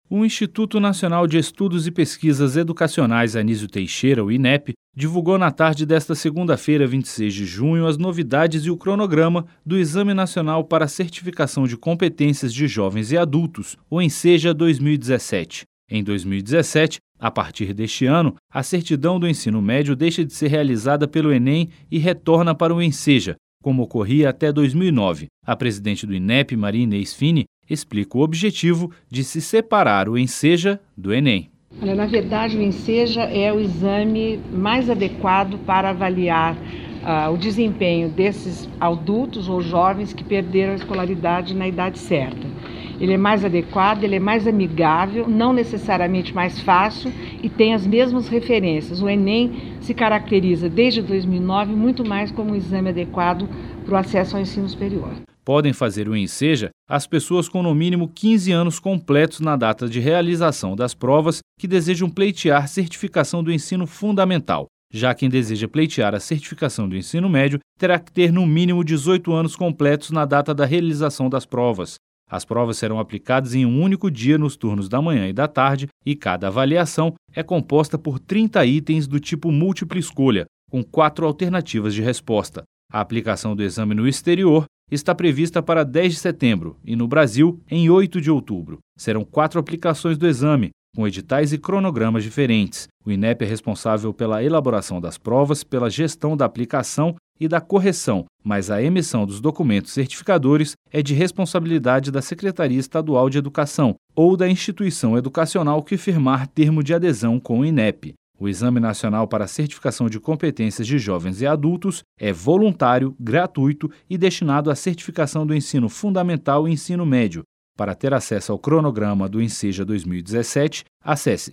O Instituto Nacional de Estudos e Pesquisas Educacionais Anísio Teixeira, o INEP, divulgou na tarde desta segunda-feira, 26 de junho, as novidades e o cronograma do Exame Nacional para a Certificação de Competências de Jovens e Adultos, o ENSEJA 2017. Em 2017, a partir deste ano, a certidão do ensino médio deixa de ser realizada pelo Enem e retorna para o ENSEJA, como ocorria até 2009. A presidente do INEP, Maria Inês Fini, explica o objetivo de se separar o ENSEJA do Enem. Na verdade, o ENSEJA é o exame mais adequado para avaliar o desempenho desses adultos ou jovens que perderam a escolaridade na idade certa. Ele é mais adequado, ele é mais amigável, não necessariamente mais fácil e tem as mesmas referências. O Enem se caracteriza desde 2009 muito mais como um exame adequado para o acesso ao ensino superior. Podem fazer o ENSEJA as pessoas com no mínimo 15 anos completos na data de realização das provas que desejam pleitear certificação do ensino fundamental. Já quem deseja pleitear a certificação do ensino médio terá que ter no mínimo 18 anos completos na data da realização das provas. As provas serão aplicadas em um único dia nos turnos da manhã e da tarde e cada avaliação é composta por 30 itens do tipo múltipla escolha, com 4 alternativas de resposta. A aplicação do exame no exterior está prevista para 10 de setembro e no Brasil em 8 de outubro. Serão 4 aplicações do exame, com editais e cronogramas diferentes. O INEP é responsável pela elaboração das provas, pela gestão da aplicação e da correção, mas a emissão dos documentos certificadores é de responsabilidade da Secretaria Estadual de Educação ou da instituição educacional que firmar termo de adesão com o INEP. O Exame Nacional para a Certificação de Competências de Jovens e Adultos é voluntário, gratuito e destinado à certificação do ensino fundamental e ensino médio. Para ter acesso ao cronograma do ENSEJA 2017, acesse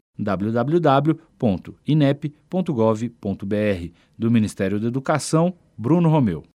www.inep.gov.br. Do Ministério da Educação, Bruno Romeu.